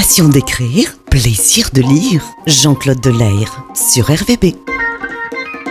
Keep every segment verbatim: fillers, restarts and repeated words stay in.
Passion d'écrire, plaisir de lire. Jean-Claude Delaire sur R V B. Lequel ?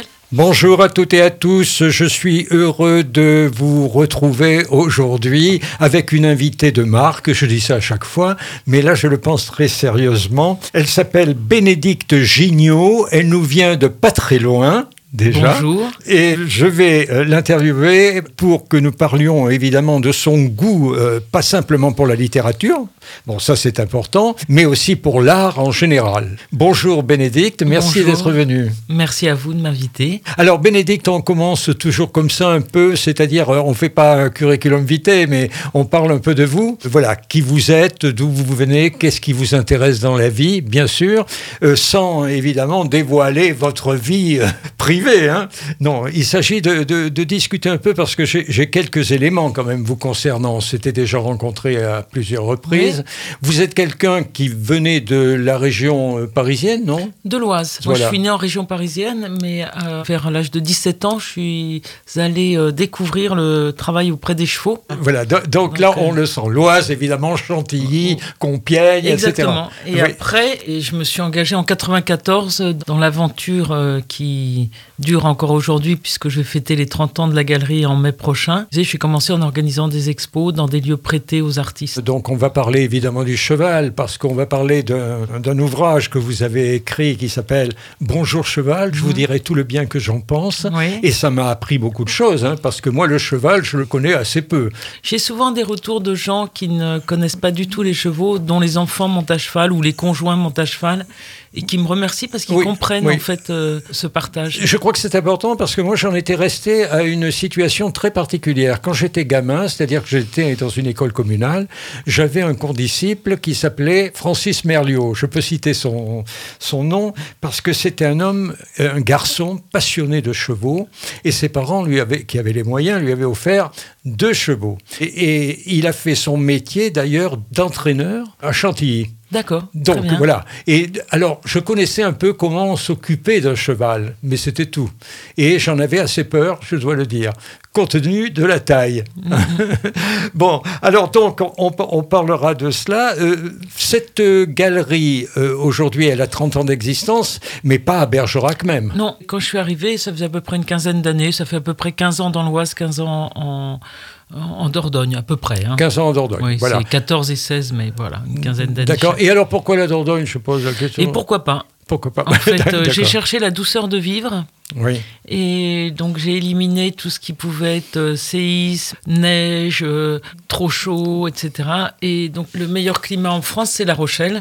Bonjour à toutes et à tous, je suis heureux de vous retrouver aujourd'hui avec une invitée de marque, je dis ça à chaque fois, mais là je le pense très sérieusement. Elle s'appelle Bénédicte Gignot, elle nous vient de pas très loin. Déjà. Bonjour. Et je vais euh, l'interviewer pour que nous parlions évidemment de son goût, euh, pas simplement pour la littérature, bon ça c'est important, mais aussi pour l'art en général. Bonjour Bénédicte, merci Bonjour. d'être venue. Merci à vous de m'inviter. Alors Bénédicte, on commence toujours comme ça un peu, c'est-à-dire euh, on ne fait pas un curriculum vitae, mais on parle un peu de vous. Voilà, qui vous êtes, d'où vous venez, qu'est-ce qui vous intéresse dans la vie, bien sûr, euh, sans évidemment dévoiler votre vie euh, privée. Hein. Non, il s'agit de, de, de discuter un peu parce que j'ai, j'ai quelques éléments quand même vous concernant. On s'était déjà rencontrés à plusieurs reprises. Oui. Vous êtes quelqu'un qui venait de la région parisienne, non ? De l'Oise. Voilà. Moi, je suis né en région parisienne, mais euh, vers l'âge de dix-sept ans, je suis allé euh, découvrir le travail auprès des chevaux. Voilà, donc, donc là, euh... on le sent. L'Oise, évidemment, Chantilly, Compiègne, exactement. et cetera. Et oui. Après, et je me suis engagé en quatre-vingt-quatorze dans l'aventure euh, qui dure encore aujourd'hui, puisque je vais fêter les trente ans de la galerie en mai prochain. Je suis commencé en organisant des expos dans des lieux prêtés aux artistes. Donc on va parler évidemment du cheval, parce qu'on va parler d'un, d'un ouvrage que vous avez écrit qui s'appelle « Bonjour cheval », je mmh. vous dirai tout le bien que j'en pense. Oui. Et ça m'a appris beaucoup de choses, hein, parce que moi le cheval, je le connais assez peu. J'ai souvent des retours de gens qui ne connaissent pas du tout les chevaux, dont les enfants montent à cheval ou les conjoints montent à cheval, et qui me remercient parce qu'ils oui, comprennent oui. en fait euh, ce partage. Je crois que c'est important parce que moi j'en étais resté à une situation très particulière. Quand j'étais gamin, c'est-à-dire que j'étais dans une école communale, j'avais un condisciple qui s'appelait Francis Merliot. Je peux citer son, son nom parce que c'était un homme, un garçon passionné de chevaux, et ses parents, lui avaient, qui avaient les moyens, lui avaient offert deux chevaux. Et, et il a fait son métier d'ailleurs d'entraîneur à Chantilly. D'accord. Donc voilà. Et alors, je connaissais un peu comment s'occuper d'un cheval, mais c'était tout. Et j'en avais assez peur, je dois le dire, compte tenu de la taille. Mm-hmm. Bon, alors donc, on, on parlera de cela. Euh, cette galerie, euh, aujourd'hui, elle a trente ans d'existence, mais pas à Bergerac même. Non, quand je suis arrivé, ça faisait à peu près une quinzaine d'années. Ça fait à peu près quinze ans dans l'Oise, quinze ans en... En Dordogne, à peu près. Hein. quinze ans en Dordogne, oui, voilà. C'est quatorze et seize, mais voilà, une quinzaine d'années. D'accord. Et alors, pourquoi la Dordogne, je pose la question ? Et pourquoi pas ? Pourquoi pas ? En fait, euh, j'ai cherché la douceur de vivre. Oui. Et donc, j'ai éliminé tout ce qui pouvait être euh, séisme, neige, euh, trop chaud, et cetera. Et donc, le meilleur climat en France, c'est La Rochelle.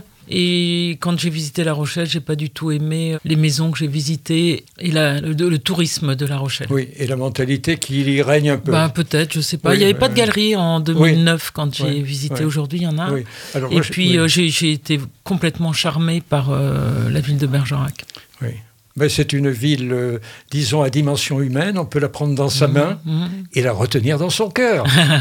Et quand j'ai visité La Rochelle, j'ai pas du tout aimé les maisons que j'ai visitées et la, le, le tourisme de La Rochelle. Oui, et la mentalité qui y règne un peu. Ben, peut-être, je sais pas. Oui, il n'y avait euh, pas de galerie en deux mille neuf oui, quand j'ai oui, visité. Oui. Aujourd'hui, il y en a. Oui. Alors, et moi, puis, je, oui. euh, j'ai, j'ai été complètement charmé par euh, la ville de Bergerac. Oui. Ben, c'est une ville, euh, disons, à dimension humaine. On peut la prendre dans sa mmh, main mmh. et la retenir dans son cœur.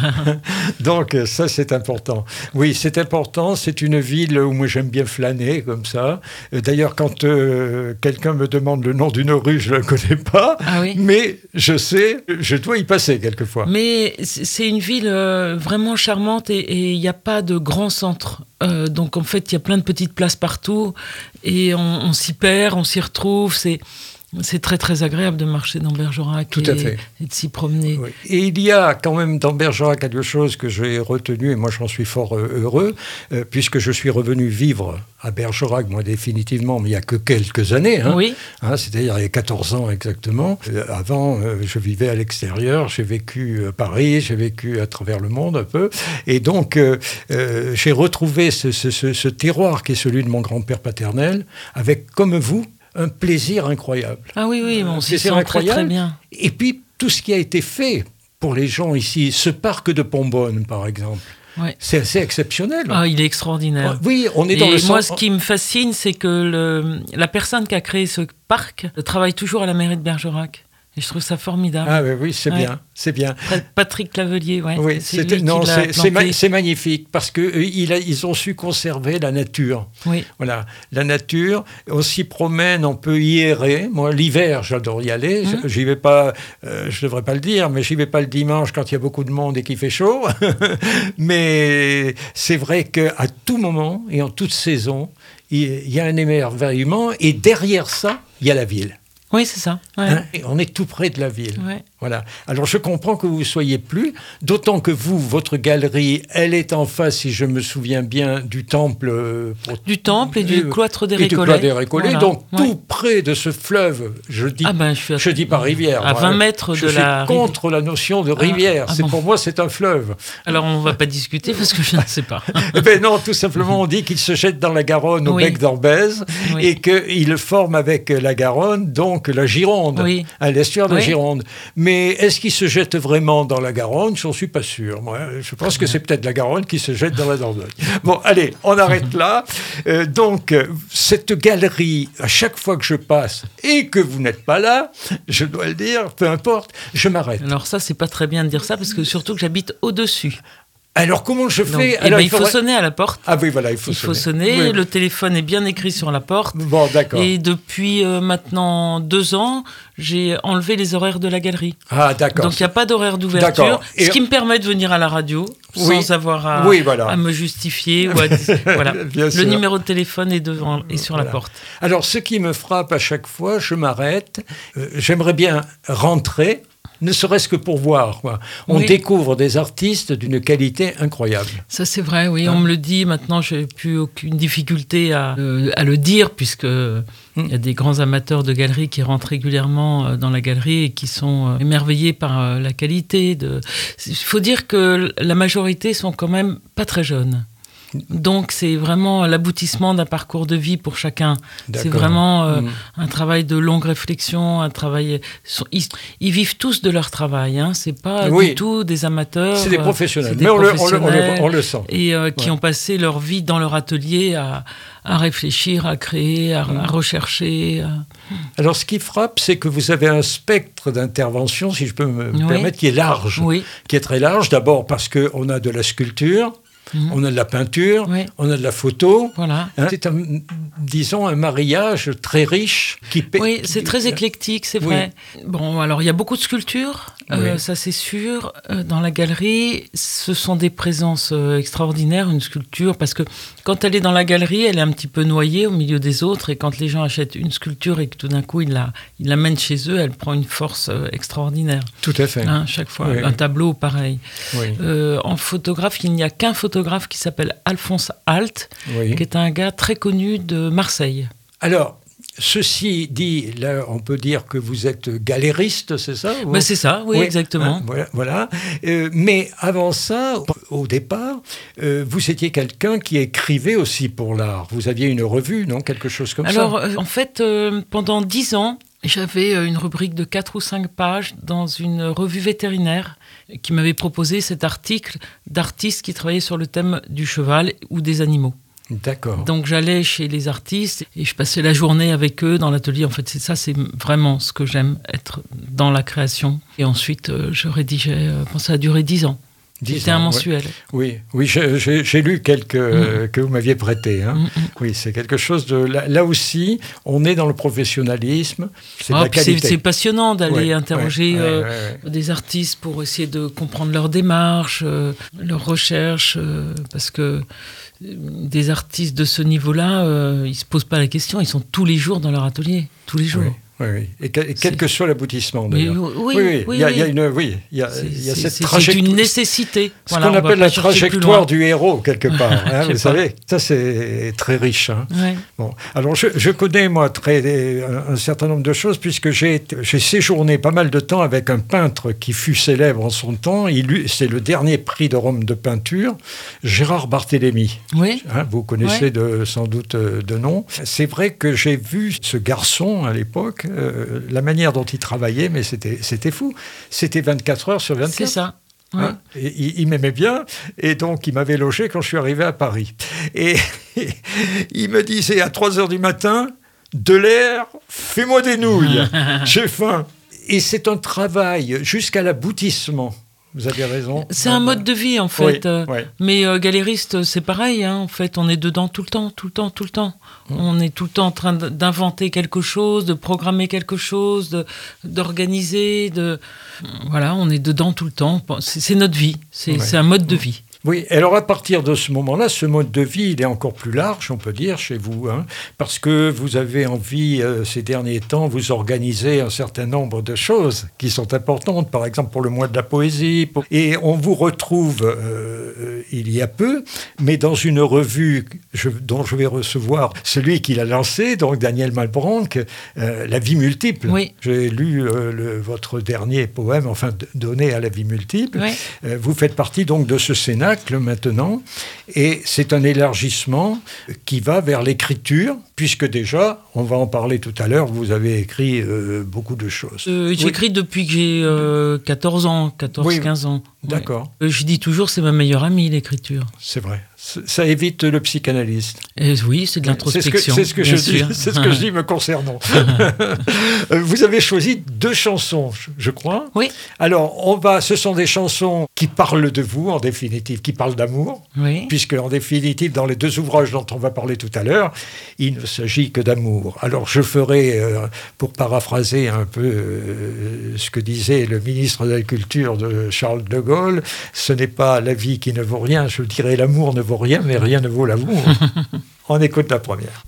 Donc, ça, c'est important. Oui, c'est important. C'est une ville où moi, j'aime bien flâner comme ça. D'ailleurs, quand euh, quelqu'un me demande le nom d'une rue, je ne la connais pas. Ah oui. Mais je sais, je dois y passer quelquefois. Mais c'est une ville euh, vraiment charmante et il n'y a pas de grand centre. Euh, donc, en fait, il y a plein de petites places partout et on, on s'y perd, on s'y retrouve. C'est, c'est très, très agréable de marcher dans Bergerac Tout et, à fait. et de s'y promener. Oui. Et il y a quand même dans Bergerac quelque chose que j'ai retenu, et moi j'en suis fort heureux, euh, puisque je suis revenu vivre à Bergerac, moi définitivement, mais il n'y a que quelques années. Hein, oui. Hein, c'est-à-dire il y a quatorze ans exactement. Euh, avant, euh, je vivais à l'extérieur, j'ai vécu à Paris, j'ai vécu à travers le monde un peu. Et donc, euh, euh, j'ai retrouvé ce, ce, ce, ce terroir qui est celui de mon grand-père paternel, avec, comme vous, un plaisir incroyable. Ah oui, oui, on s'y sent très, très bien. Et puis, tout ce qui a été fait pour les gens ici, ce parc de Pombonne, par exemple, ouais. c'est assez exceptionnel. Ah, il est extraordinaire. Oui, on est et dans le moi, centre... ce qui me fascine, c'est que le, la personne qui a créé ce parc travaille toujours à la mairie de Bergerac. Et je trouve ça formidable. Ah oui, oui, c'est Ouais. bien, c'est bien. Patrick Clavelier, ouais. Oui, c'est c'était- lui non, qui l'a c'est c'est ma- planté. c'est magnifique parce que euh, il a- ils ont su conserver la nature. Oui. Voilà, la nature. On s'y promène, on peut y errer. Moi, l'hiver, j'adore y aller. Mmh. J'y vais pas, euh, je devrais pas le dire, mais j'y vais pas le dimanche quand il y a beaucoup de monde et qu'il fait chaud. Mais c'est vrai qu'à tout moment et en toute saison, il il y a un émerveillement et derrière ça, il y a la ville. Oui, c'est ça. Ouais. Hein, et on est tout près de la ville. Ouais. Voilà. Alors je comprends que vous ne soyez plus, d'autant que vous, votre galerie, elle est en face, si je me souviens bien, du temple. euh, pour- Du temple et du euh, cloître des et du Récollets. cloître des Récollets, Voilà. donc Ouais. tout près de ce fleuve. Je dis, Ah ben, je suis à, je dis pas rivière. à moi, vingt hein. mètres je de suis la rive- contre la notion de rivière. ah c'est bon. pour moi, c'est un fleuve. Alors, on va pas discuter parce que je ne sais pas. Eh ben non, tout simplement, on dit qu'il se jette dans la Garonne au Oui. bec d'Orbèze Oui. et qu'il le forme avec la Garonne, donc la Gironde, Oui. à l'estuaire de la Oui. Gironde. Mais est-ce qu'il se jette vraiment dans la Garonne? J'en suis pas sûr. Moi, je pense que c'est peut-être la Garonne qui se jette dans la Dordogne. Bon, allez, on arrête là. Euh, donc, euh, cette galerie, à chaque fois que je passe et que vous n'êtes pas là, je dois le dire, peu importe, je m'arrête. Alors ça, c'est pas très bien de dire ça parce que surtout que j'habite au-dessus. Alors, comment je Donc, fais? eh Alors, ben, il faut faudrait- sonner à la porte. Ah oui, voilà, il faut Il faut sonner. sonner. Oui. Le téléphone est bien écrit sur la porte. Bon, d'accord. Et depuis euh, maintenant deux ans, j'ai enlevé les horaires de la galerie. Ah, d'accord. Donc il n'y a pas d'horaire d'ouverture, D'accord. Et- ce qui me permet de venir à la radio Oui. sans avoir à, Oui, voilà. à me justifier. Ou à dis- voilà. Bien Le sûr. numéro de téléphone est devant et sur la Voilà. porte. Alors, ce qui me frappe à chaque fois, je m'arrête. Euh, J'aimerais bien rentrer, ne serait-ce que pour voir, quoi. On Oui. découvre des artistes d'une qualité incroyable. Ça c'est vrai, oui, Hein? on me le dit. Maintenant, j'ai plus aucune difficulté à, euh, à le dire puisque Hmm. il y a des grands amateurs de galeries qui rentrent régulièrement euh, dans la galerie et qui sont euh, émerveillés par euh, la qualité. De... Il faut dire que la majorité sont quand même pas très jeunes. Donc c'est vraiment l'aboutissement d'un parcours de vie pour chacun. C'est D'accord. vraiment euh, Mm. un travail de longue réflexion, un travail. Ils, ils vivent tous de leur travail. Hein. C'est pas Oui. du tout des amateurs. C'est des euh, professionnels. c'est des Mais on le, on le- on le- professionnels on le sent. et euh, qui Ouais. ont passé leur vie dans leur atelier à, à réfléchir, à créer, à, Mm. à rechercher. à- Alors, ce qui frappe, c'est que vous avez un spectre d'intervention, si je peux me Oui. permettre, qui est large. Oui. Qui est très large, d'abord parce qu'on a de la sculpture, Mhm. on a de la peinture, Oui. on a de la photo. Voilà. Hein, c'est un, disons, un mariage très riche qui paie- Oui, c'est très éclectique, c'est Oui. vrai. Bon, alors il y a beaucoup de sculptures, euh, Oui. ça c'est sûr. Euh, dans la galerie, ce sont des présences euh, extraordinaires, une sculpture, parce que quand elle est dans la galerie, elle est un petit peu noyée au milieu des autres, et quand les gens achètent une sculpture et que tout d'un coup ils la, ils l'amènent chez eux, elle prend une force euh, extraordinaire. Tout à fait. Hein, chaque fois, Oui. un tableau pareil. Oui. Euh, en photographe, il n'y a qu'un photographe qui s'appelle Alphonse Alt, Oui. qui est un gars très connu de Marseille. Alors, ceci dit, là, on peut dire que vous êtes galériste, c'est ça ou- Bah, c'est ça, oui, exactement. hein, voilà. voilà. Euh, mais avant ça, au départ, euh, vous étiez quelqu'un qui écrivait aussi pour l'art. Vous aviez une revue, non? Quelque chose comme Alors, ça. euh, en fait, euh, pendant dix ans, j'avais euh, une rubrique de quatre ou cinq pages dans une revue vétérinaire qui m'avait proposé cet article d'artistes qui travaillaient sur le thème du cheval ou des animaux. D'accord. Donc j'allais chez les artistes et je passais la journée avec eux dans l'atelier. En fait, c'est ça, c'est vraiment ce que j'aime, être dans la création. Et ensuite, euh, je rédigeais, euh, bon, ça a duré dix ans. Dix C'était ans, un ouais. mensuel. Oui, oui, j'ai- j'ai j'ai lu quelques euh, que vous m'aviez prêtés. Hein. Mm, mm. Oui, c'est quelque chose de. Là, là aussi, on est dans le professionnalisme. C'est de Ah, la puis c'est qualité. c'est passionnant d'aller Ouais, interroger ouais, euh, ouais, ouais, ouais. des artistes pour essayer de comprendre leur démarche, euh, leur recherche, euh, parce que euh, des artistes de ce niveau-là, euh, ils se posent pas la question, ils sont tous les jours dans leur atelier, tous les jours. Oui, oui, oui. Et, que- et quel C'est- que soit l'aboutissement, Mais d'ailleurs. oui, oui, oui, il y a, oui. il y a une, oui, il y a, C'est il y a c'est- cette c'est- c'est trajectoire. une nécessité. Ce Voilà, qu'on on va appelle pas la chercher plus trajectoire loin. du héros, quelque part. hein, Je sais vous pas. savez, ça, c'est très riche. Hein. Ouais. Bon, alors je, je connais moi très, un, un certain nombre de choses puisque j'ai j'ai séjourné pas mal de temps avec un peintre qui fut célèbre en son temps. Il eut- c'est le dernier prix de Rome de peinture, Gérard Barthélemy. Oui. Hein, vous connaissez Ouais. de, sans doute euh, de nom. C'est vrai que j'ai vu ce garçon à l'époque, euh, la manière dont il travaillait, mais c'était c'était fou. C'était vingt-quatre heures sur vingt-quatre. C'est ça. Ouais. Hein, et il, il m'aimait bien, et donc il m'avait logé quand je suis arrivé à Paris. Et il me disait à trois heures du matin, de l'air, fais-moi des nouilles, j'ai faim. Et c'est un travail jusqu'à l'aboutissement. Vous avez raison. C'est un mode de vie, en fait. Oui, oui. Mais euh, galériste, c'est pareil. Hein. En fait, on est dedans tout le temps, tout le temps, tout le temps. Mmh. On est tout le temps en train d'inventer quelque chose, de programmer quelque chose, de, d'organiser. De... Voilà, on est dedans tout le temps. C'est, c'est notre vie. C'est, ouais. c'est un mode de vie. Oui, alors à partir de ce moment-là, ce mode de vie, il est encore plus large, on peut dire, chez vous, hein, parce que vous avez envie, euh, ces derniers temps, vous organiser un certain nombre de choses qui sont importantes, par exemple pour le mois de la poésie, pour... et on vous retrouve euh, il y a peu, mais dans une revue je, dont je vais recevoir celui qui l'a lancé, donc Daniel Malbranck, euh, La vie multiple. Oui. J'ai lu euh, le, votre dernier poème, enfin donné à la vie multiple. Oui. Euh, vous faites partie donc de ce Cénacle maintenant, et c'est un élargissement qui va vers l'écriture, puisque déjà, on va en parler tout à l'heure, vous avez écrit euh, beaucoup de choses. Euh, j'écris oui. depuis que j'ai euh, quatorze ans, quatorze oui. quinze ans. D'accord. Ouais. Je dis toujours, c'est ma meilleure amie, l'écriture. C'est vrai. Ça évite le psychanalyste. Et oui, c'est de l'introspection. C'est ce que, c'est ce que, je, dis, c'est ce que je dis me concernant. Vous avez choisi deux chansons, je crois. Oui. Alors, on va, ce sont des chansons qui parlent de vous, en définitive, qui parlent d'amour. Oui. Puisque, en définitive, dans les deux ouvrages dont on va parler tout à l'heure, il ne s'agit que d'amour. Alors, je ferai, euh, pour paraphraser un peu euh, ce que disait le ministre de la Culture de Charles de Gaulle, ce n'est pas la vie qui ne vaut rien, je dirais l'amour ne vaut rien, mais rien ne vaut l'amour. On écoute la première.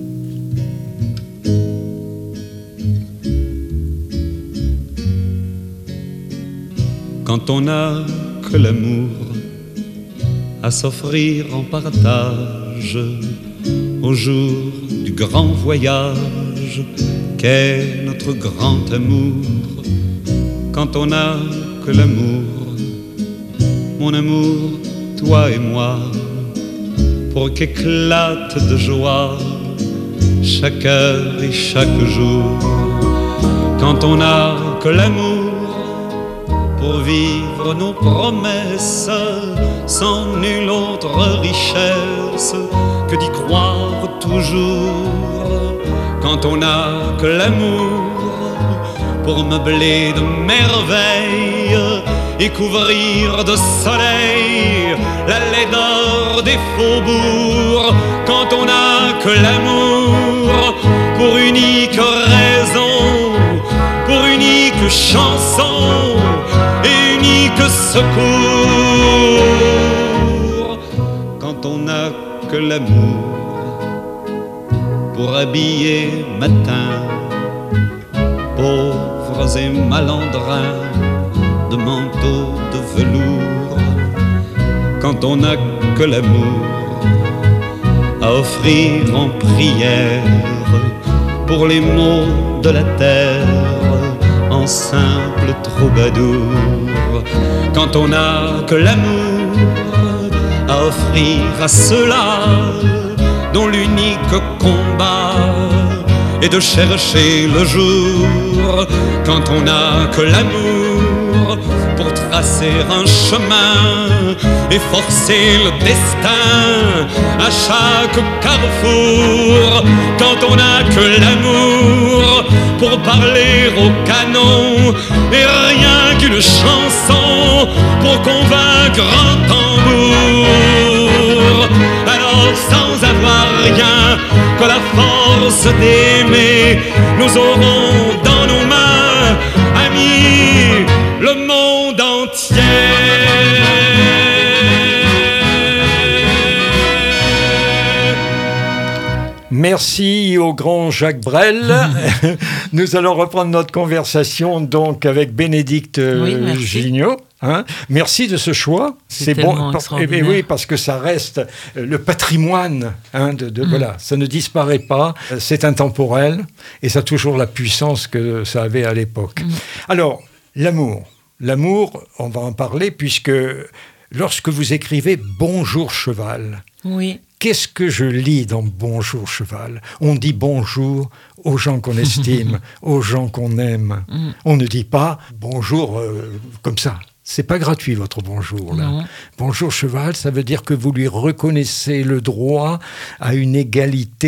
Quand on n'a que l'amour à s'offrir en partage au jour du grand voyage qu'est notre grand amour, quand on n'a que l'amour, mon amour, toi et moi, pour qu'éclate de joie chaque heure et chaque jour. Quand on n'a que l'amour pour vivre nos promesses, sans nulle autre richesse que d'y croire toujours. Quand on n'a que l'amour pour meubler de merveilles et couvrir de soleil la laideur des faubourgs. Quand on n'a que l'amour pour unique raison, pour unique chanson et unique secours. Quand on n'a que l'amour pour habiller matin pauvres et malandrins de manteaux de velours. Quand on n'a que l'amour à offrir en prière pour les maux de la terre en simple troubadour. Quand on n'a que l'amour à offrir à ceux-là dont l'unique combat est de chercher le jour. Quand on n'a que l'amour pour tracer un chemin et forcer le destin à chaque carrefour. Quand on n'a que l'amour pour parler au canon et rien qu'une chanson pour convaincre un tambour. Alors sans avoir rien que la force d'aimer, nous aurons dans nos mains, amis, le monde entier. Merci au grand Jacques Brel. Nous allons reprendre notre conversation donc avec Bénédicte oui, Gignaud. Hein, merci de ce choix. C'est, c'est bon, et, et oui, parce que ça reste le patrimoine. Hein, de, de, mmh. Voilà, ça ne disparaît pas. C'est intemporel et ça a toujours la puissance que ça avait à l'époque. Mmh. Alors, l'amour, l'amour, on va en parler puisque lorsque vous écrivez Bonjour Cheval. Oui. Qu'est-ce que je lis dans Bonjour Cheval ? On dit bonjour aux gens qu'on estime, aux gens qu'on aime. Mmh. On ne dit pas bonjour euh, comme ça. C'est pas gratuit votre bonjour là. Non. Bonjour Cheval, ça veut dire que vous lui reconnaissez le droit à une égalité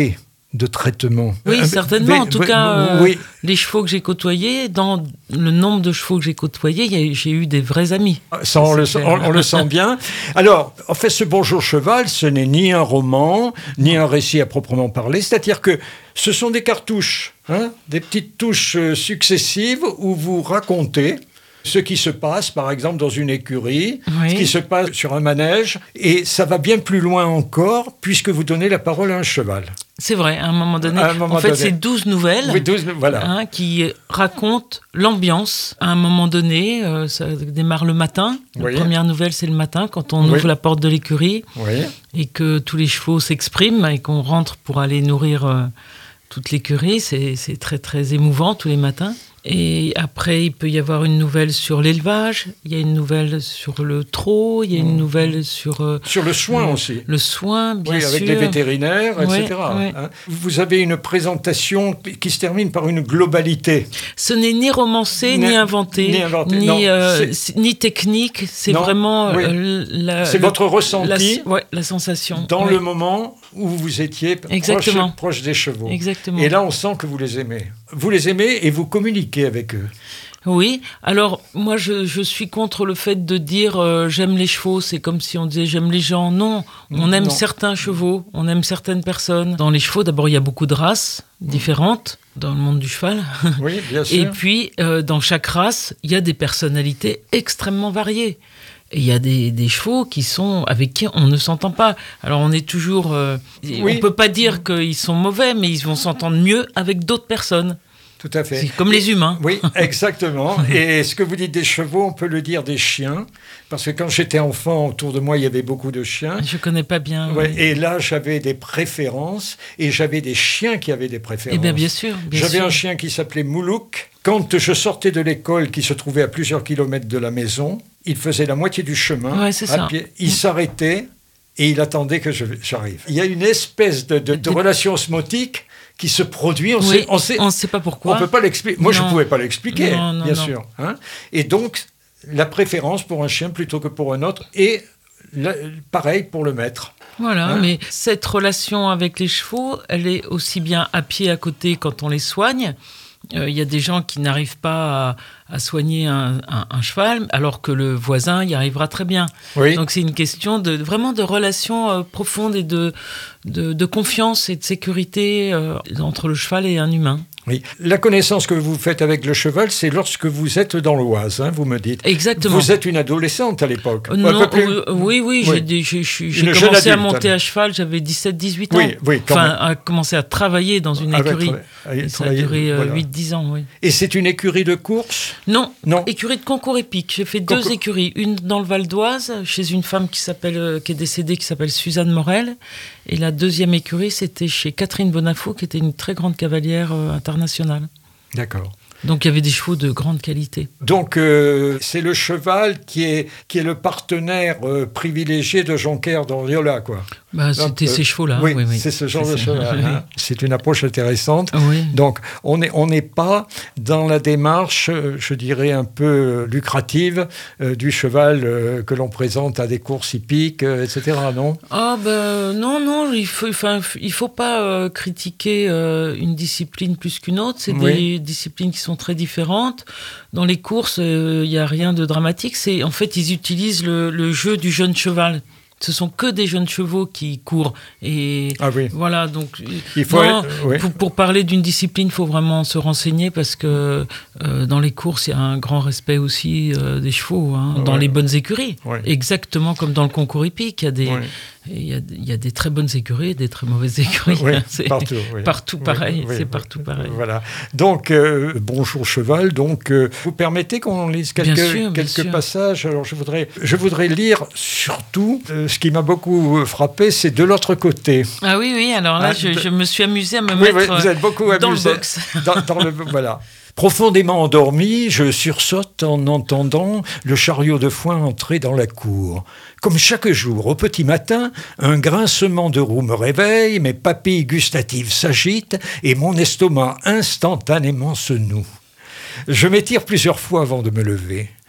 de traitement. Oui, Euh, certainement. mais- En tout mais- cas, euh, oui. les chevaux que j'ai côtoyés, dans le nombre de chevaux que j'ai côtoyés, il y a- j'ai eu des vrais amis. Ça, on, C'est le, clair. on- on le sent bien. Alors, en fait, ce Bonjour Cheval, ce n'est ni un roman, ni un récit à proprement parler. C'est-à-dire que ce sont des cartouches, hein, des petites touches euh, successives où vous racontez ce qui se passe, par exemple, dans une écurie, Oui. ce qui se passe sur un manège. Et ça va bien plus loin encore, puisque vous donnez la parole à un cheval. C'est vrai, à un moment donné. À un moment en fait, donné. c'est douze nouvelles Oui, douze, voilà. hein, qui racontent l'ambiance. À un moment donné, euh, ça démarre le matin. Oui. La première nouvelle, c'est le matin, quand on Oui. ouvre la porte de l'écurie Oui. et que tous les chevaux s'expriment et qu'on rentre pour aller nourrir euh, toute l'écurie. C'est, c'est très, très émouvant tous les matins. Et après, il peut y avoir une nouvelle sur l'élevage, il y a une nouvelle sur le trot, il y a une nouvelle sur euh, Sur le soin le, aussi. le soin, bien Oui, sûr. avec les vétérinaires, Ouais, et cetera. ouais. hein. Vous avez une présentation qui se termine par une globalité. Ce n'est ni romancé, ni, Ni- inventé, ni inventé, ni, non, euh, c'est- c'est- ni technique. C'est Non, vraiment oui. euh, la, C'est le- votre la, ressenti ouais, la sensation. dans Ouais. le moment où vous étiez proche, Exactement. proche des chevaux. Exactement. Et là, on sent que vous les aimez. Vous les aimez et vous communiquez avec eux. Oui, alors moi je, je suis contre le fait de dire euh, j'aime les chevaux, c'est comme si on disait j'aime les gens. Non, on aime Non. certains chevaux, on aime certaines personnes. Dans les chevaux, d'abord il y a beaucoup de races différentes dans le monde du cheval. Oui, bien sûr. Et puis euh, dans chaque race, il y a des personnalités extrêmement variées. Et il y a des, des chevaux qui sont avec qui on ne s'entend pas. Alors on est toujours, euh, Oui. on peut pas dire qu'ils sont mauvais, mais ils vont s'entendre mieux avec d'autres personnes. Tout à fait. C'est comme les humains. Oui, exactement. Et ce que vous dites des chevaux, on peut le dire des chiens. Parce que quand j'étais enfant, autour de moi, il y avait beaucoup de chiens. Je connais pas bien. Ouais, oui. et là, j'avais des préférences. Et j'avais des chiens qui avaient des préférences. Eh bien, bien sûr. bien J'avais sûr. un chien qui s'appelait Moulouk. Quand je sortais de l'école, qui se trouvait à plusieurs kilomètres de la maison, il faisait la moitié du chemin Ouais, c'est à ça. pied. Il s'arrêtait et il attendait que je- j'arrive. Il y a une espèce de, de- de Des- relation osmotique qui se produit. On Oui, sait, on sait, on ne sait pas pourquoi. on peut pas l'expliquer. Moi, je Non. ne pouvais pas l'expliquer, Non, non, bien non. sûr. hein. Et donc, la préférence pour un chien plutôt que pour un autre. Et la- pareil pour le maître. Voilà, Hein. mais cette relation avec les chevaux, elle est aussi bien à pied à côté quand on les soigne. Euh, Il y a des gens qui n'arrivent pas à, à soigner un, un- un cheval, alors que le voisin y arrivera très bien. Oui. Donc c'est une question de vraiment de relation euh, profonde et de, de, de confiance et de sécurité euh, entre le cheval et un humain. Oui. La connaissance que vous faites avec le cheval, c'est lorsque vous êtes dans l'Oise, hein, vous me dites. Exactement. Vous êtes une adolescente à l'époque. Euh, Ou un non, peu plus- euh, oui, oui, Oui. j'ai, des- j'ai, j'ai- j'ai Une jeune commencé à adulte, monter alors. à cheval, j'avais dix-sept dix-huit ans. Oui, oui, quand enfin, même. à commencer à travailler dans une Ah, ouais, écurie. travailler- Et ça a travailler, duré euh, voilà. huit dix ans, oui. Et c'est une écurie de course? Non, Non. écurie de concours épique. J'ai fait deux Concours- écuries. Une dans le Val d'Oise, chez une femme qui, s'appelle, euh, qui est décédée, qui s'appelle Suzanne Morel. Et la deuxième écurie, c'était chez Catherine Bonafou, qui était une très grande cavalière euh, internationale. D'accord. Donc il y avait des chevaux de grande qualité. Donc, euh, c'est le cheval qui est, qui est le partenaire euh, privilégié de Jonquière d'Oriola, quoi. Bah, Donc, c'était euh, ces chevaux-là. Oui, oui, oui. c'est ce genre C'est de ça. cheval. hein. C'est une approche intéressante. Oui. Donc, on n'est on n'est pas dans la démarche, euh, je dirais, un peu euh, lucrative euh, du cheval euh, que l'on présente à des courses hippiques, euh, et cetera, non? Ah ben non, non, il faut, enfin, il faut pas euh, critiquer euh, une discipline plus qu'une autre. C'est Oui. des disciplines qui sont très différentes. Dans les courses, il n'y a rien de dramatique. C'est en fait, ils utilisent le, le jeu du jeune cheval. Ce sont que des jeunes chevaux qui courent. Et Ah oui. voilà, donc Il faut non, aller- oui. pour, pour parler d'une discipline, il faut vraiment se renseigner parce que euh, dans les courses, il y a un grand respect aussi euh, des chevaux, hein, dans Ouais. les bonnes écuries. Ouais. Exactement comme dans le concours hippique, il y a des, Ouais. il y a, il y a des très bonnes écuries et des très mauvaises écuries. Oui, C'est partout. oui. partout Oui, pareil, oui, c'est oui. partout pareil. Voilà. Donc, euh, bonjour cheval. Donc, euh, vous permettez qu'on lise quelques, Bien sûr, bien quelques sûr. passages. Alors, je voudrais, je voudrais lire surtout euh, ce qui m'a beaucoup frappé, c'est de l'autre côté. Ah oui, oui, alors là, Ah, je, de- je me suis amusée à me Oui, mettre oui, vous êtes beaucoup euh, dans amusé. le box. Dans, dans le, voilà. Profondément endormi, je sursaute en entendant le chariot de foin entrer dans la cour. Comme chaque jour, au petit matin, un grincement de roue me réveille, mes papilles gustatives s'agitent et mon estomac instantanément se noue. Je m'étire plusieurs fois avant de me lever.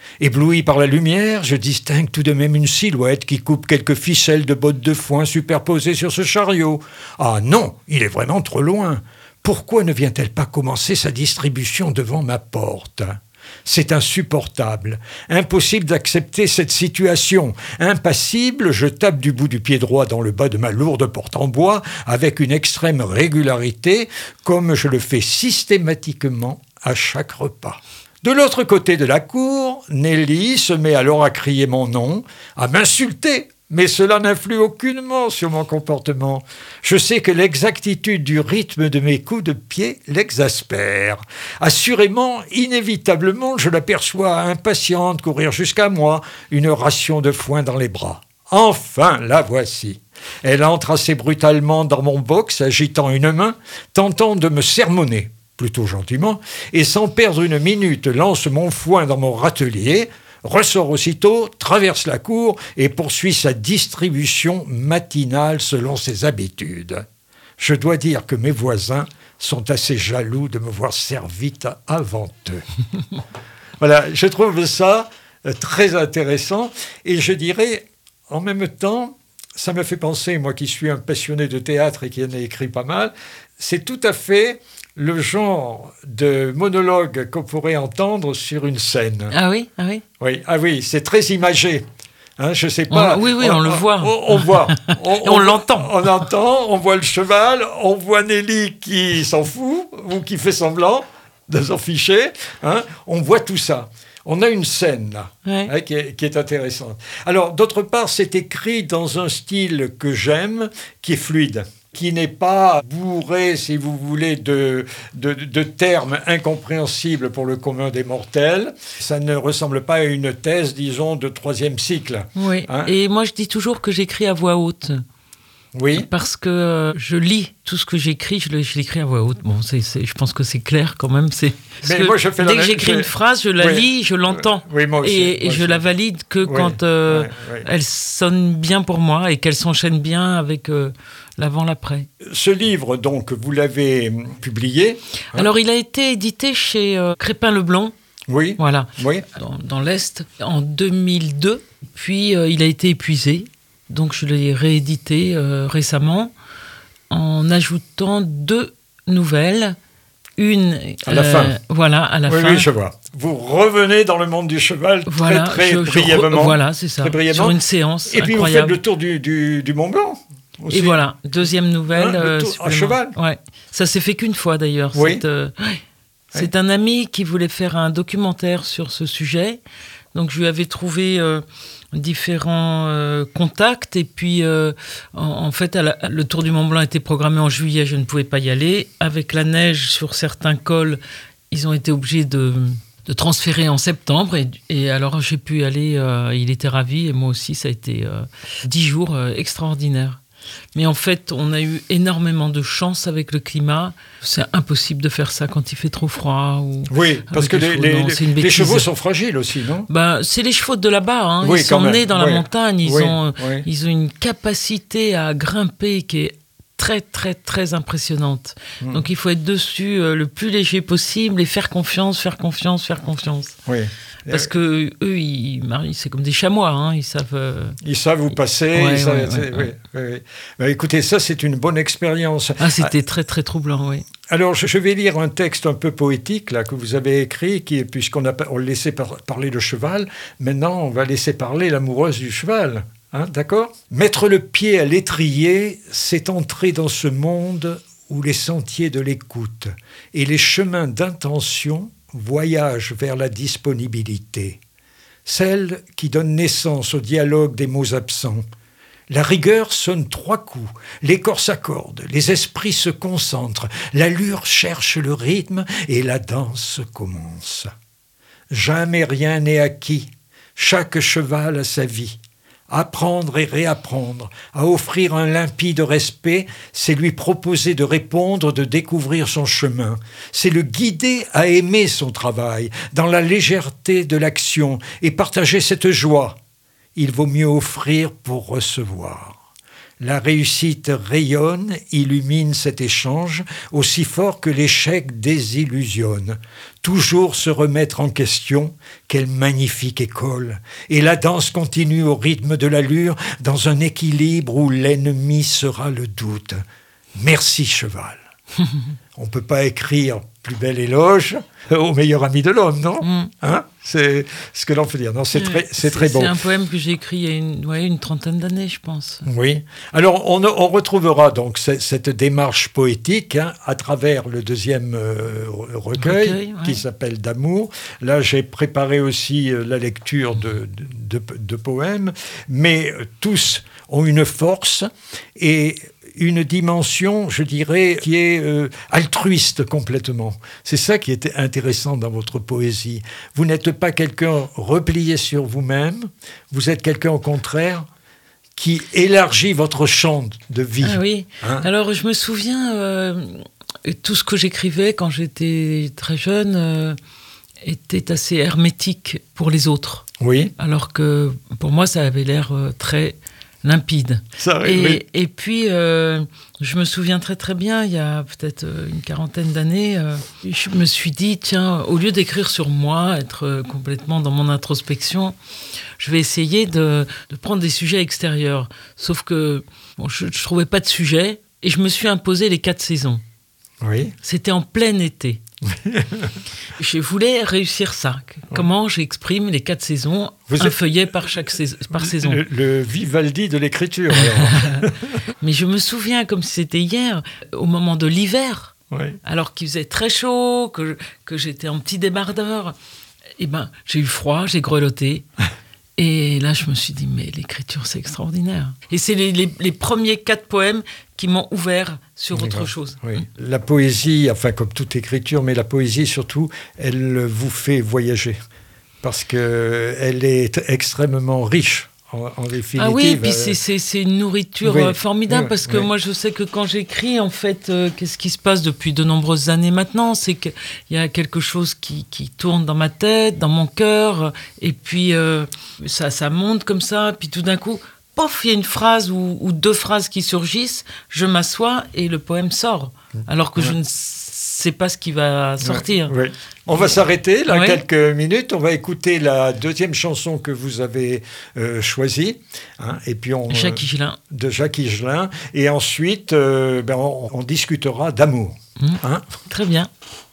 Ébloui par la lumière, je distingue tout de même une silhouette qui coupe quelques ficelles de bottes de foin superposées sur ce chariot. Ah non, il est vraiment trop loin. Pourquoi ne vient-elle pas commencer sa distribution devant ma porte ? C'est insupportable, impossible d'accepter cette situation. Impassible, je tape du bout du pied droit dans le bas de ma lourde porte en bois avec une extrême régularité, comme je le fais systématiquement à chaque repas. De l'autre côté de la cour, Nelly se met alors à crier mon nom, à m'insulter. Mais cela n'influe aucunement sur mon comportement. Je sais que l'exactitude du rythme de mes coups de pied l'exaspère. Assurément, inévitablement, je l'aperçois impatiente courir jusqu'à moi, une ration de foin dans les bras. Enfin, la voici. Elle entre assez brutalement dans mon box, agitant une main, tentant de me sermonner, plutôt gentiment, et sans perdre une minute, lance mon foin dans mon râtelier, ressort aussitôt, traverse la cour et poursuit sa distribution matinale selon ses habitudes. Je dois dire que mes voisins sont assez jaloux de me voir servite avant eux. Voilà, je trouve ça très intéressant et je dirais, en même temps, ça me fait penser, moi qui suis un passionné de théâtre et qui en ai écrit pas mal, c'est tout à fait le genre de monologue qu'on pourrait entendre sur une scène. Ah oui, ah oui. Oui, ah oui, c'est très imagé. Hein, je sais pas. On, oui, oui, on, on le voit. On, on voit. On, on, on l'entend. On entend, on voit le cheval, on voit Nelly qui s'en fout ou qui fait semblant de s'en ficher. Hein, on voit tout ça. On a une scène là, ouais. hein, qui, est, qui est intéressante. Alors, d'autre part, c'est écrit dans un style que j'aime, qui est fluide, qui n'est pas bourré, si vous voulez, de, de, de termes incompréhensibles pour le commun des mortels. Ça ne ressemble pas à une thèse, disons, de troisième cycle. Oui, hein? Et moi je dis toujours que j'écris à voix haute. Oui. Parce que je lis tout ce que j'écris, je, le, je l'écris à voix haute. Bon, c'est, c'est, je pense que c'est clair quand même. C'est, Mais moi, je fais dès la que j'écris je... une phrase, je la oui. lis, je l'entends. Oui, moi aussi. Et, moi et aussi. je la valide que oui. quand euh, oui. Oui. elle sonne bien pour moi et qu'elle s'enchaîne bien avec euh, l'avant, l'après. Ce livre, donc, vous l'avez publié. Hein? Alors, il a été édité chez euh, Crépin-Leblanc. Oui. Voilà. Oui. Dans, dans l'Est, en deux mille deux. Puis, euh, il a été épuisé. Donc, je l'ai réédité euh, récemment en ajoutant deux nouvelles. Une... À la euh, fin. Voilà, à la oui, fin. Oui, je vois. Vous revenez dans le monde du cheval voilà, très, très je, brièvement. Je, voilà, c'est ça. Très brièvement. Sur une séance Et puis, incroyable. vous faites le tour du, du, du Mont Blanc aussi. Et voilà, deuxième nouvelle. Hein, le tour euh, à cheval. Ouais. Ça s'est fait qu'une fois, d'ailleurs. Oui. C'est, euh, c'est oui. un ami qui voulait faire un documentaire sur ce sujet. Donc, je lui avais trouvé... Euh, différents euh, contacts et puis euh, en, en fait la, le Tour du Mont Blanc était programmé en juillet, je ne pouvais pas y aller. Avec la neige sur certains cols, ils ont été obligés de, de transférer en septembre et, et alors j'ai pu y aller, euh, il était ravi et moi aussi. Ça a été euh, dix jours euh, extraordinaires. Mais en fait, on a eu énormément de chance avec le climat. C'est impossible de faire ça quand il fait trop froid. Ou oui, parce que les, les, non, les, les chevaux sont fragiles aussi, non ? Ben, c'est les chevaux de là-bas. Hein. Oui, ils sont même. nés dans oui. la montagne. Ils, oui. ont, oui. ils ont une capacité à grimper qui est très, très, très impressionnante. Mmh. Donc, il faut être dessus euh, le plus léger possible et faire confiance, faire confiance, faire confiance. Oui. Parce que eux, ils, c'est comme des chamois, hein, ils savent. Euh... Ils savent où passer. Ouais, ils savent, ouais, ouais, oui, ouais. Oui, oui. Ben, écoutez, ça c'est une bonne expérience. Ah, c'était ah, très très troublant, oui. Alors, je, je vais lire un texte un peu poétique là que vous avez écrit, qui, puisqu'on a on laissé par, parler le cheval, maintenant on va laisser parler l'amoureuse du cheval. Hein, d'accord ? Mettre le pied à l'étrier, c'est entrer dans ce monde où les sentiers de l'écoute et les chemins d'intention voyage vers la disponibilité, celle qui donne naissance au dialogue des mots absents. La rigueur sonne trois coups, les corps s'accordent, les esprits se concentrent, l'allure cherche le rythme et la danse commence. Jamais rien n'est acquis, chaque cheval a sa vie. Apprendre et réapprendre, à offrir un limpide respect, c'est lui proposer de répondre, de découvrir son chemin. C'est le guider à aimer son travail, dans la légèreté de l'action, et partager cette joie. Il vaut mieux offrir pour recevoir. La réussite rayonne, illumine cet échange, aussi fort que l'échec désillusionne. Toujours se remettre en question, quelle magnifique école. Et la danse continue au rythme de l'allure, dans un équilibre où l'ennemi sera le doute. Merci, cheval. On ne peut pas écrire plus bel éloge au meilleur ami de l'homme, non mm. hein C'est ce que l'on peut dire. Non, c'est, très, c'est, c'est très beau. C'est un poème que j'ai écrit il y a une, ouais, une trentaine d'années, je pense. Oui. Alors, on, on retrouvera donc cette, cette démarche poétique hein, à travers le deuxième euh, recueil, recueil ouais. qui s'appelle D'amour. Là, j'ai préparé aussi euh, la lecture de, de, de, de poèmes, mais euh, tous ont une force et une dimension, je dirais, qui est euh, altruiste complètement. C'est ça qui est intéressant dans votre poésie. Vous n'êtes pas quelqu'un replié sur vous-même, vous êtes quelqu'un au contraire qui élargit votre champ de vie. Ah oui, hein? Alors je me souviens, euh, tout ce que j'écrivais quand j'étais très jeune euh, était assez hermétique pour les autres. Oui. Alors que pour moi, ça avait l'air euh, très... limpide. Ça, et, oui. et puis, euh, je me souviens très très bien, il y a peut-être une quarantaine d'années, euh, je me suis dit, tiens, au lieu d'écrire sur moi, être complètement dans mon introspection, je vais essayer de, de prendre des sujets extérieurs. Sauf que bon, je ne trouvais pas de sujet et je me suis imposé les quatre saisons. Oui. C'était en plein été. Je voulais réussir ça. Comment j'exprime les quatre saisons, Vous un êtes... feuillet par, chaque sais... par saison. Le, le Vivaldi de l'écriture. Mais je me souviens, comme si c'était hier, au moment de l'hiver, oui. alors qu'il faisait très chaud, que, que j'étais en petit débardeur, et ben, j'ai eu froid, j'ai grelotté. Et là, je me suis dit, mais l'écriture, c'est extraordinaire. Et c'est les, les, les premiers quatre poèmes qui m'ont ouvert sur oui, autre chose. Oui. La poésie, enfin comme toute écriture, mais la poésie surtout, elle vous fait voyager. Parce qu'elle est extrêmement riche, en, en définitive. Ah oui, et puis c'est, c'est, c'est une nourriture oui, formidable, oui, parce que oui. moi, je sais que quand j'écris, en fait, euh, qu'est-ce qui se passe depuis de nombreuses années maintenant ? C'est qu'il y a quelque chose qui, qui tourne dans ma tête, dans mon cœur, et puis euh, ça, ça monte comme ça, puis tout d'un coup... Pof, il y a une phrase ou, ou deux phrases qui surgissent, je m'assois et le poème sort, alors que ouais. je ne sais pas ce qui va sortir. Ouais, ouais. On va s'arrêter là ouais. quelques minutes, on va écouter la deuxième chanson que vous avez euh, choisie, hein, et puis on, Jacques Higelin. de Jacques Higelin, et ensuite euh, ben, on, on discutera d'amour. Mmh. Hein. Très bien.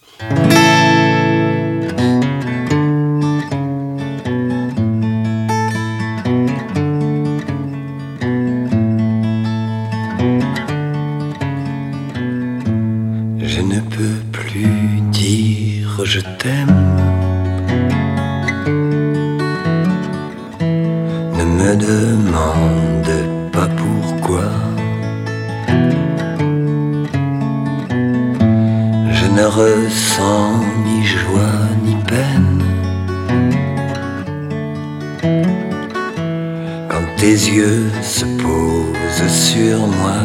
Je t'aime. Ne me demande pas pourquoi. Je ne ressens ni joie ni peine quand tes yeux se posent sur moi.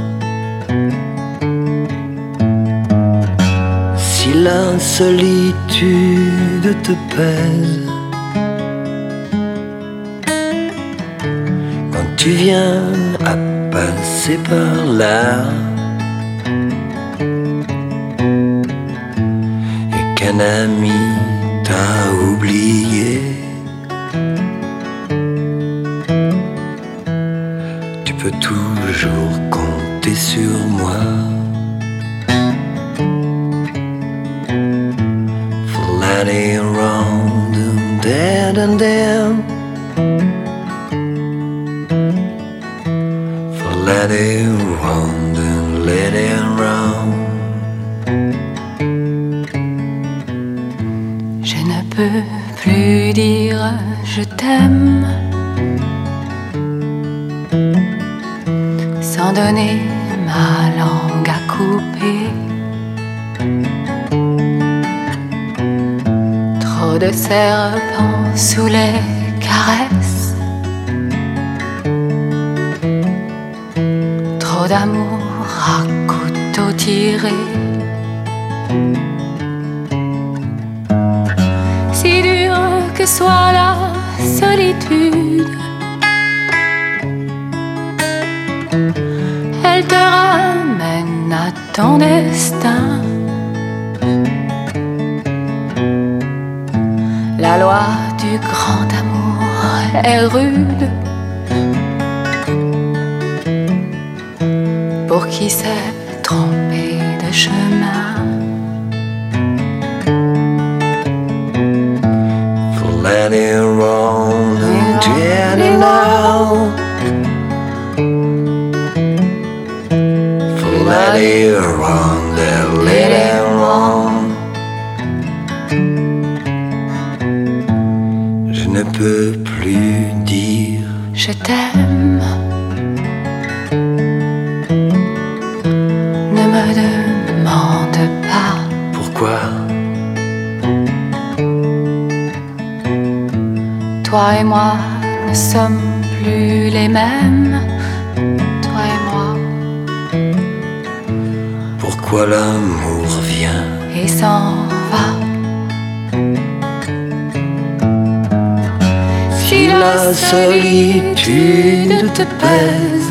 Si l'insolitude te pèse, quand tu viens à passer par là, et qu'un ami t'a oublié, tu peux toujours compter sur moi. Letting around and dead and damn, for letting around and letting around. Je ne peux plus dire je t'aime sans donner ma langue à couper. De serpents sous les caresses, trop d'amour à couteau tiré. Si dur que soit la solitude, à ton destin. La loi du grand amour est rude pour qui s'est trompé de chemin. For letting wrong and turning now. For letting wrong and letting wrong. Je ne peux plus dire Je t'aime. Ne me demande pas pourquoi. Toi et moi ne sommes plus les mêmes. Toi et moi. Pourquoi l'amour vient Et s'en va. Si la solitude te pèse,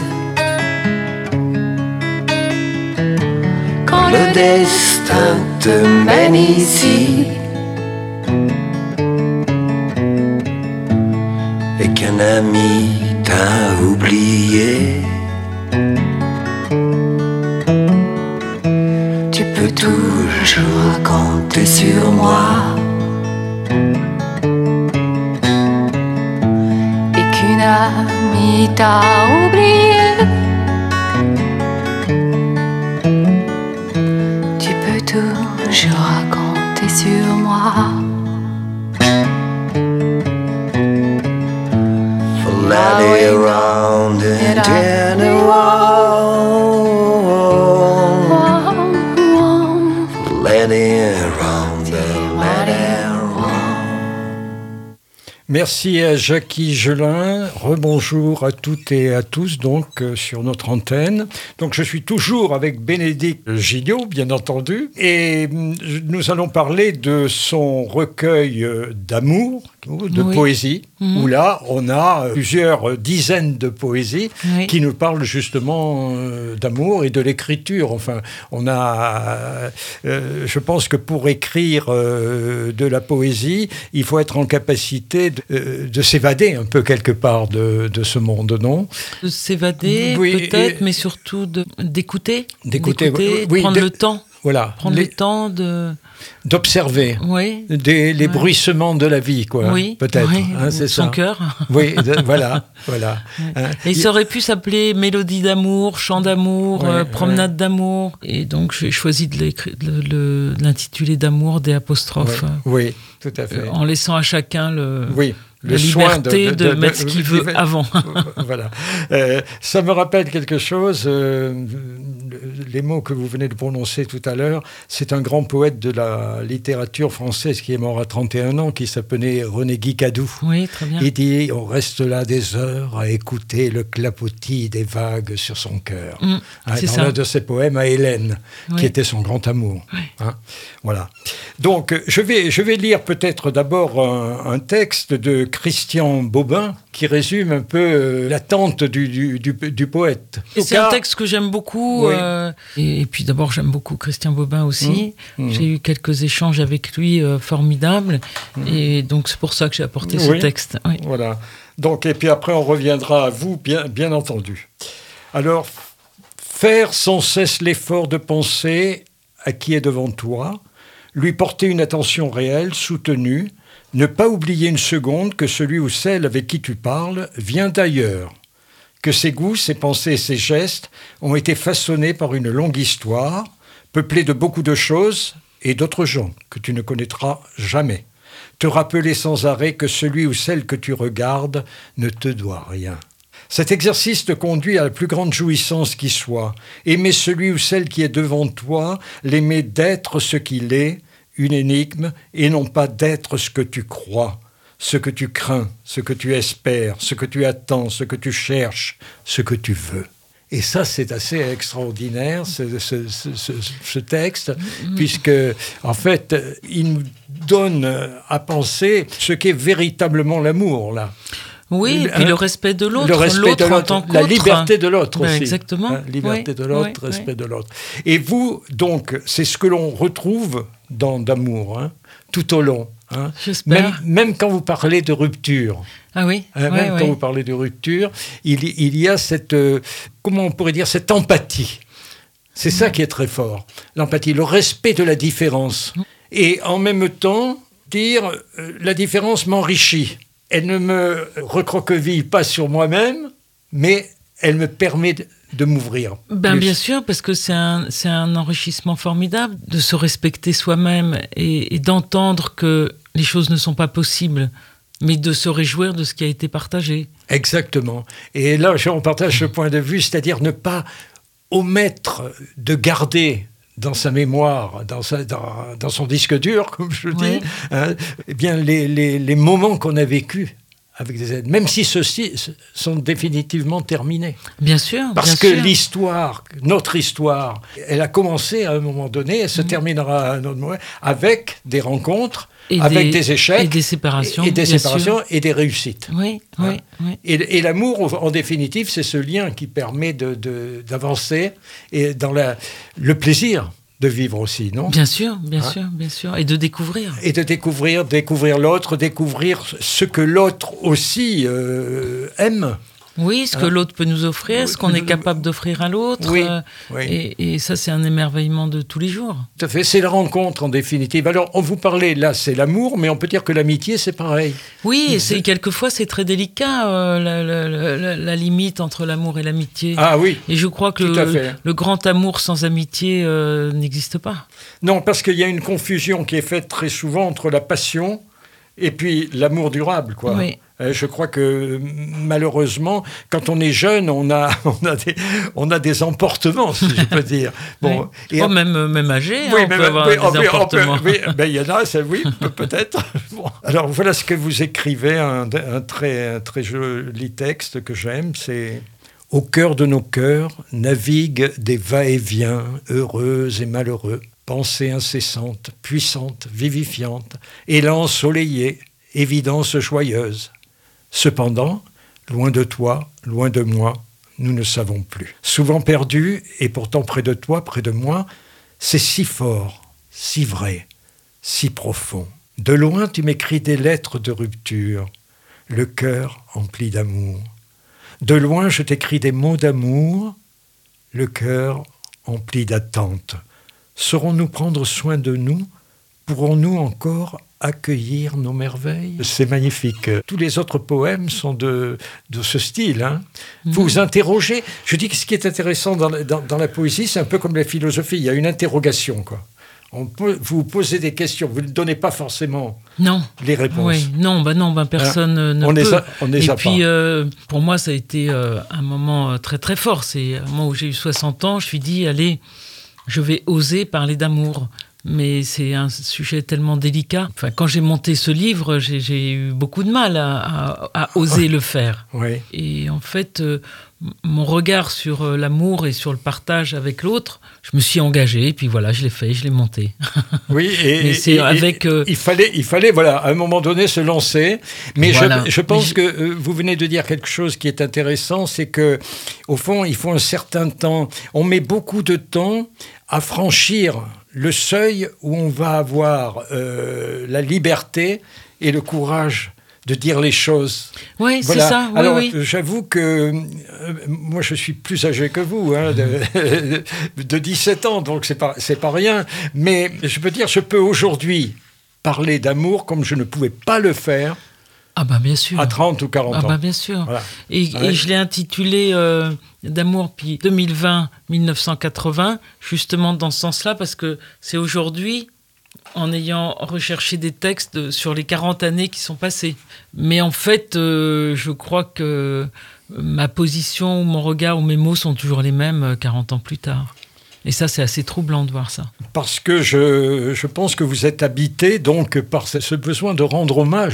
quand le destin te mène ici, et qu'un ami t'a oublié, tu peux toujours compter sur moi. Qu'une amie t'a oublié, tu peux toujours compter sur moi. For letting around and turn around. For letting around and letting around. Merci à Jackie Gelin. Rebonjour à toutes et à tous donc euh, sur notre antenne. Donc je suis toujours avec Bénédicte Gillot, bien entendu, et mm, nous allons parler de son recueil euh, d'amour, de Oui. poésie, Mhm. où là on a plusieurs dizaines de poésies Oui. qui nous parlent justement euh, d'amour et de l'écriture. Enfin, on a, euh, je pense que pour écrire euh, de la poésie, il faut être en capacité de, euh, de s'évader un peu quelque part de, de ce monde, non? De s'évader, Oui, peut-être, et- mais surtout de- d'écouter. D'écouter, de oui, prendre de- le temps. Voilà, Prendre les- le temps de... d'observer Oui. des, les Ouais. bruissements de la vie, quoi. Oui, Peut-être, oui, hein, ou c'est de son ça. cœur. Oui, de- voilà, voilà. Hein. Et ça aurait pu s'appeler Mélodie d'amour, Chant d'amour, Ouais, euh, ouais. Promenade d'amour. Et donc j'ai choisi de l'écri- de le- de l'intituler d'amour des apostrophes, Ouais, oui, tout à fait. euh, en laissant à chacun le, Oui. la Le soin liberté de, mettre ce qu'il veut avant. Voilà. Euh, ça me rappelle quelque chose. euh, les mots que vous venez de prononcer tout à l'heure, c'est un grand poète de la littérature française qui est mort à trente et un ans, qui s'appelait René Guicadou. Oui, très bien. Il dit, on reste là des heures à écouter le clapotis des vagues sur son cœur. Mm, Hein, c'est dans ça. l'un de ses poèmes à Hélène, Oui. qui était son grand amour. Oui. Hein, voilà. Donc, euh, je vais, je vais lire peut-être d'abord un, un texte de Christian Bobin qui résume un peu euh, l'attente du, du, du, du poète. Et En c'est tout cas, un texte que j'aime beaucoup. Oui. euh, et, et puis d'abord, j'aime beaucoup Christian Bobin aussi. Mmh, mmh. J'ai eu quelques échanges avec lui euh, formidables. Et donc, c'est pour ça que j'ai apporté ce Oui. texte. Oui. Voilà. Donc, et puis après, on reviendra à vous, bien, bien entendu. Alors, faire sans cesse l'effort de penser à qui est devant toi, lui porter une attention réelle, soutenue, ne pas oublier une seconde que celui ou celle avec qui tu parles vient d'ailleurs, que ses goûts, ses pensées et ses gestes ont été façonnés par une longue histoire, peuplée de beaucoup de choses et d'autres gens que tu ne connaîtras jamais. Te rappeler sans arrêt que celui ou celle que tu regardes ne te doit rien. Cet exercice te conduit à la plus grande jouissance qui soit. Aimer celui ou celle qui est devant toi, l'aimer d'être ce qu'il est, une énigme, et non pas d'être ce que tu crois, ce que tu crains, ce que tu espères, ce que tu attends, ce que tu cherches, ce que tu veux. Et ça, c'est assez extraordinaire, ce, ce, ce, ce, ce texte, puisque, en fait, il nous donne à penser ce qu'est véritablement l'amour, là. Oui, et puis hein, le respect de l'autre, le respect l'autre de en l'autre, tant qu'autre. la liberté de l'autre Ben, aussi. exactement. Hein, liberté oui, de l'autre, oui, respect oui. de l'autre. Et vous, donc, c'est ce que l'on retrouve dans D'amour, hein, tout au long. Hein. J'espère. Même, même quand vous parlez de rupture, Ah oui, hein, ouais, même ouais. quand vous parlez de rupture, il, il y a cette, euh, comment on pourrait dire, cette empathie. C'est ça qui est très fort, l'empathie, le respect de la différence. Et en même temps, dire, euh, la différence m'enrichit. Elle ne me recroqueville pas sur moi-même, mais elle me permet de, de m'ouvrir. Ben, plus. bien sûr, parce que c'est un, c'est un enrichissement formidable de se respecter soi-même et, et d'entendre que les choses ne sont pas possibles, mais de se réjouir de ce qui a été partagé. Exactement. Et là, on partage ce point de vue, c'est-à-dire ne pas omettre de garder dans sa mémoire, dans, sa, dans, dans son disque dur, comme je dis, Oui. hein, eh bien, les, les, les moments qu'on a vécus avec des aides, même si ceux-ci sont définitivement terminés. Bien sûr, Parce bien que sûr. l'histoire, notre histoire, elle a commencé à un moment donné, elle se Mmh. terminera à un autre moment, avec des rencontres, Et avec des- des, échecs, et des séparations, et, et des bien séparations sûr. et des réussites. Oui, Hein. oui, oui. Et, et l'amour, en définitive, c'est ce lien qui permet de, de, d'avancer et dans la, le plaisir de vivre aussi, non ? Bien sûr, bien Hein. sûr, bien sûr. Et de découvrir. Et de découvrir, découvrir l'autre, découvrir ce que l'autre aussi euh, aime. Oui, ce que Hein. l'autre peut nous offrir, ce qu'on est capable d'offrir à l'autre. Oui, euh, oui. Et, et ça, c'est un émerveillement de tous les jours. Tout à fait, c'est la rencontre en définitive. Alors, on vous parlait, là, c'est l'amour, mais on peut dire que l'amitié, c'est pareil. Oui, et c'est, quelquefois, c'est très délicat, euh, la, la- la- la- la limite entre l'amour et l'amitié. Ah oui, Et je crois que tout à le, fait. le grand amour sans amitié euh, n'existe pas. Non, parce qu'il y a une confusion qui est faite très souvent entre la passion et puis l'amour durable, quoi. Oui. Euh, Je crois que malheureusement, quand on est jeune, on a, on a, des, on a des emportements, si je peux dire. Bon, Oui. et Oh, même, même âgé, hein, oui, on mais- peut avoir oui, des on peut- on peut- emportements. oui, ben, il y en a, ça, oui, peut- peut-être. Bon. Alors voilà ce que vous écrivez, un, un très, un très joli texte que j'aime, c'est « Au cœur de nos cœurs naviguent des va-et-vient heureux et malheureux, pensées incessantes, puissantes, vivifiantes, élan ensoleillé, évidence joyeuse. Cependant, loin de toi, loin de moi, nous ne savons plus. Souvent perdu, et pourtant près de toi, près de moi, c'est si fort, si vrai, si profond. De loin, tu m'écris des lettres de rupture, le cœur empli d'amour. De loin, je t'écris des mots d'amour, le cœur empli d'attente. Saurons-nous prendre soin de nous? Pourrons-nous encore accueillir nos merveilles? C'est magnifique. Tous les autres poèmes sont de, de ce style. Hein. Vous vous interrogez. Je dis que ce qui est intéressant dans la, dans, dans la poésie, c'est un peu comme la philosophie. Il y a une interrogation, quoi. On peut, vous posez des questions. Vous ne donnez pas forcément Non. les réponses. Oui, non, bah non, bah personne Hein, ne on peut. les a- on les Et a puis, pas. euh, pour moi, ça a été euh, un moment euh, très très fort. C'est un moment où j'ai eu soixante ans. Je me suis dit, allez, je vais oser parler d'amour. Mais c'est un sujet tellement délicat. Enfin, quand j'ai monté ce livre, j'ai, j'ai eu beaucoup de mal à, à, à oser le faire. Oui. Et en fait, euh, mon regard sur euh, l'amour et sur le partage avec l'autre, je me suis engagée, et puis voilà, je l'ai fait, je l'ai monté. Oui, et, Mais c'est et- et- avec, euh, il fallait, il fallait, voilà, à un moment donné, se lancer. Mais Voilà. je, je pense Mais que euh, vous venez de dire quelque chose qui est intéressant, c'est que, au fond, il faut un certain temps. On met beaucoup de temps à franchir le seuil où on va avoir euh, la liberté et le courage de dire les choses. Oui, Voilà. c'est ça. Oui, Alors, oui. j'avoue que euh, moi, je suis plus âgé que vous, hein, de, de dix-sept ans, donc c'est pas, c'est pas rien. Mais je peux dire, je peux aujourd'hui parler d'amour comme je ne pouvais pas le faire Ah bah bien sûr. à trente ou quarante Ah ans. bah bien sûr. Voilà. Et, Ouais. et je l'ai intitulé euh, D'amour puis deux mille vingt à dix-neuf cent quatre-vingts, justement dans ce sens-là, parce que c'est aujourd'hui, en ayant recherché des textes sur les quarante années qui sont passées. Mais en fait, euh, je crois que ma position, ou mon regard, ou mes mots sont toujours les mêmes euh, quarante ans plus tard. Et ça, c'est assez troublant de voir ça. Parce que je, je pense que vous êtes habité donc par ce ce besoin de rendre hommage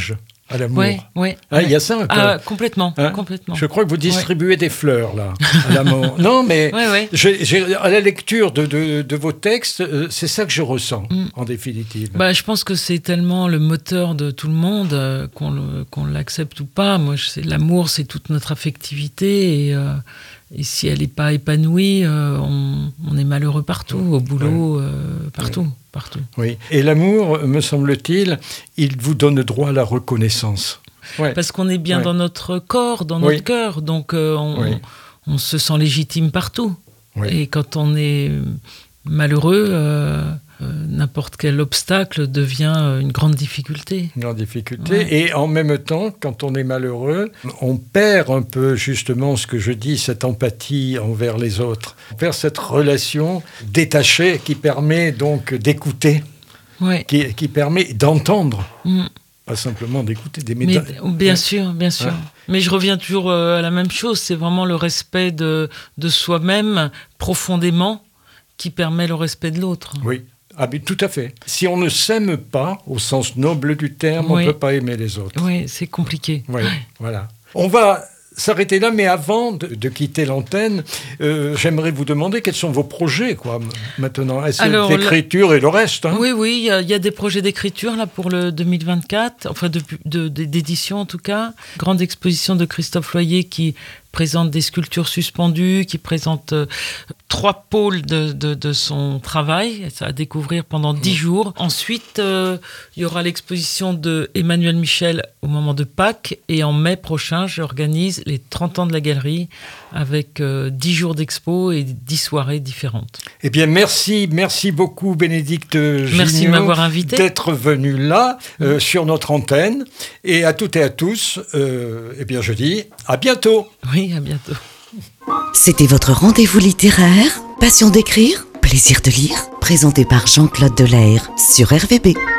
à l'amour. Ouais, ouais. Ah, il ouais. y a ça. Ah, complètement, Hein complètement. Je crois que vous distribuez ouais. des fleurs, là, à l'amour. Non, mais ouais, ouais. J'ai, j'ai, à la lecture de, de, de vos textes, euh, c'est ça que je ressens, mm. en définitive. Bah, je pense que c'est tellement le moteur de tout le monde, euh, qu'on, le, qu'on l'accepte ou pas. Moi, je sais, l'amour, c'est toute notre affectivité. Et, euh, et si elle n'est pas épanouie, euh, on, on est malheureux partout, au boulot, ouais. euh, partout. Ouais. Partout. Oui. Et l'amour, me semble-t-il, il vous donne droit à la reconnaissance. Ouais. Parce qu'on est bien ouais. dans notre corps, dans notre oui. cœur, donc euh, on, oui. on, on se sent légitime partout. Oui. Et quand on est malheureux, euh, euh, n'importe quel obstacle devient une grande difficulté. Une grande difficulté. Ouais. Et en même temps, quand on est malheureux, on perd un peu justement ce que je dis, cette empathie envers les autres. On perd cette relation détachée qui permet donc d'écouter, ouais. qui, qui permet d'entendre. Mm. Pas simplement d'écouter des méta- Mais, bien ouais. sûr, bien sûr. Ouais. Mais je reviens toujours à la même chose, c'est vraiment le respect de, de soi-même profondément qui permet le respect de l'autre. Oui. Ah, mais tout à fait. Si on ne s'aime pas, au sens noble du terme, oui. on ne peut pas aimer les autres. Oui, c'est compliqué. Oui, voilà. On va s'arrêter là, mais avant de, de quitter l'antenne, euh, j'aimerais vous demander quels sont vos projets, quoi, maintenant. Est-ce Alors, l'écriture la... et le reste hein Oui, oui, il y, y a des projets d'écriture là pour le deux mille vingt-quatre, enfin de, de, de, d'édition en tout cas. Grande exposition de Christophe Loyer qui présente des sculptures suspendues, qui présente euh, trois pôles de, de, de son travail, ça à découvrir pendant dix jours. Ensuite, euh, il y aura l'exposition de Emmanuel Michel au moment de Pâques, et en mai prochain, j'organise les trente ans de la galerie avec euh, dix jours d'expo et dix soirées différentes. Eh bien, merci, merci beaucoup Bénédicte Gignaud. Merci de m'avoir invité. D'être venu là, euh, mmh. sur notre antenne. Et à toutes et à tous, euh, eh bien, je dis à bientôt. Oui, à bientôt. C'était votre rendez-vous littéraire. Passion d'écrire, plaisir de lire. Présenté par Jean-Claude Delair sur R V B.